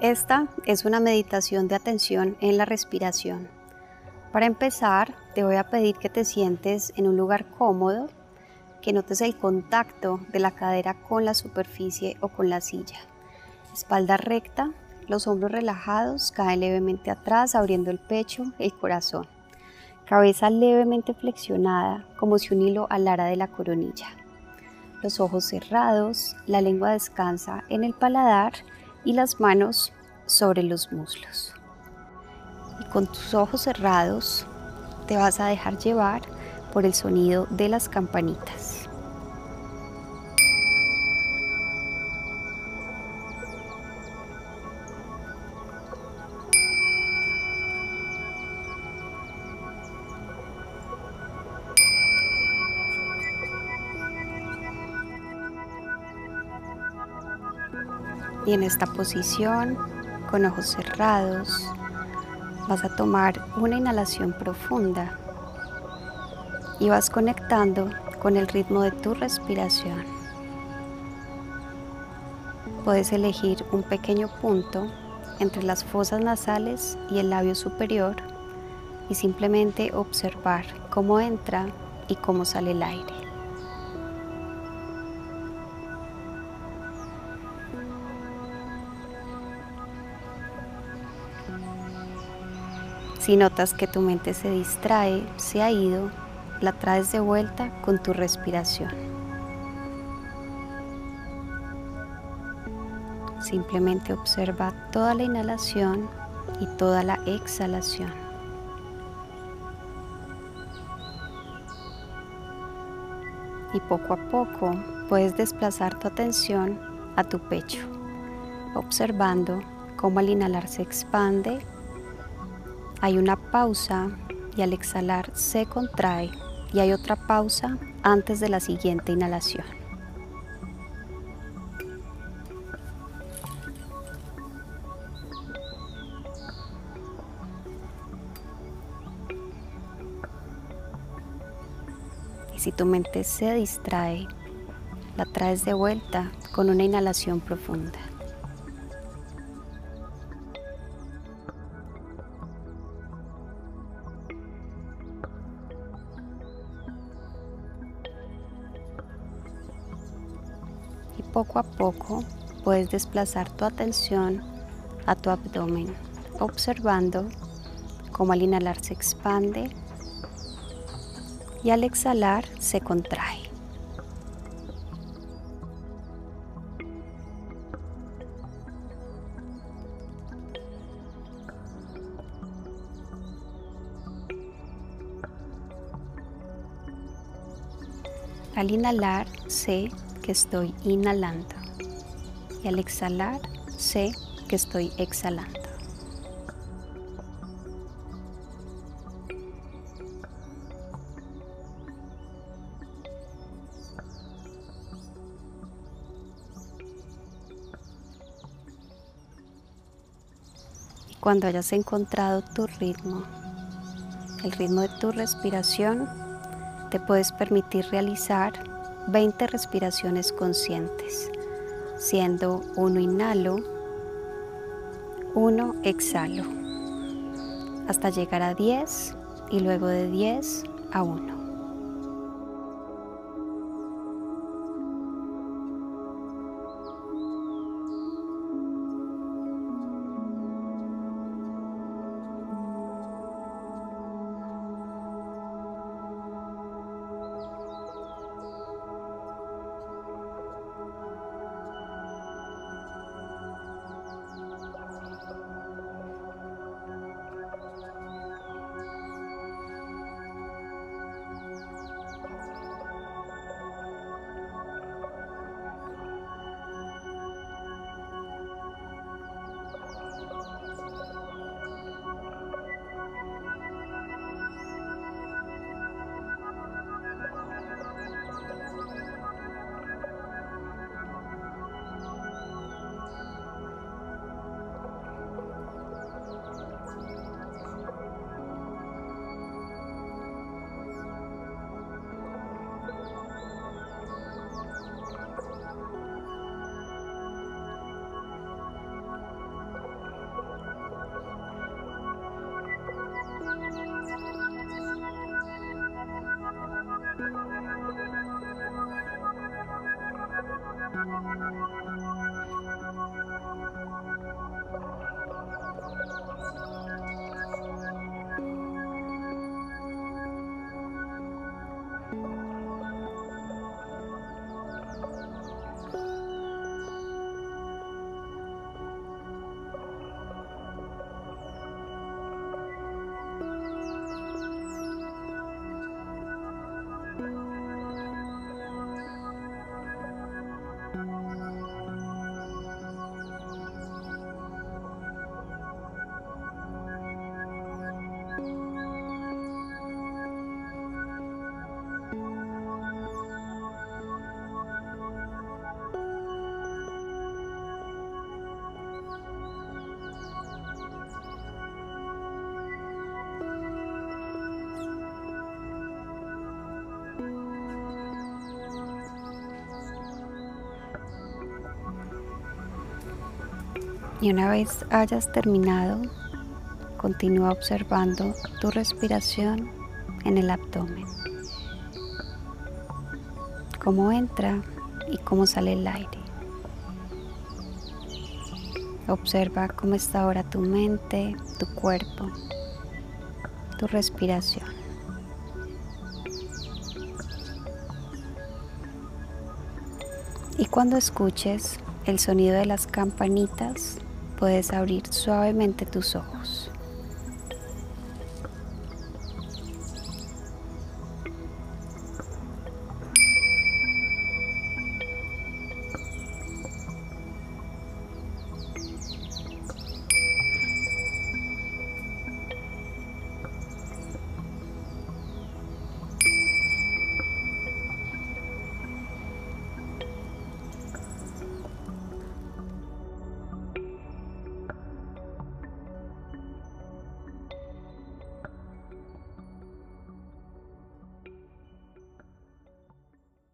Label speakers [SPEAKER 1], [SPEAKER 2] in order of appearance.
[SPEAKER 1] Esta es una meditación de atención en la respiración. Para empezar, te voy a pedir que te sientes en un lugar cómodo, que notes el contacto de la cadera con la superficie o con la silla. Espalda recta, los hombros relajados, caen levemente atrás, abriendo el pecho, el corazón. Cabeza levemente flexionada, como si un hilo alara de la coronilla. Los ojos cerrados, la lengua descansa en el paladar y las manos sobre los muslos. Y con tus ojos cerrados te vas a dejar llevar por el sonido de las campanitas. Y en esta posición, con ojos cerrados, vas a tomar una inhalación profunda y vas conectando con el ritmo de tu respiración. Puedes elegir un pequeño punto entre las fosas nasales y el labio superior y simplemente observar cómo entra y cómo sale el aire. Si notas que tu mente se distrae, se ha ido, la traes de vuelta con tu respiración. Simplemente observa toda la inhalación y toda la exhalación. Y poco a poco puedes desplazar tu atención a tu pecho, observando cómo al inhalar se expande, hay una pausa y al exhalar se contrae y hay otra pausa antes de la siguiente inhalación. Y si tu mente se distrae, la traes de vuelta con una inhalación profunda. Y poco a poco puedes desplazar tu atención a tu abdomen, observando cómo al inhalar se expande y al exhalar se contrae. Al inhalar sé que estoy inhalando y al exhalar sé que estoy exhalando. Y cuando hayas encontrado tu ritmo, el ritmo de tu respiración, te puedes permitir realizar 20 respiraciones conscientes, siendo 1 inhalo, 1 exhalo, hasta llegar a 10 y luego de 10 a 1. Y una vez hayas terminado, continúa observando tu respiración en el abdomen, cómo entra y cómo sale el aire. Observa cómo está ahora tu mente, tu cuerpo, tu respiración. Y cuando escuches el sonido de las campanitas, puedes abrir suavemente tus ojos.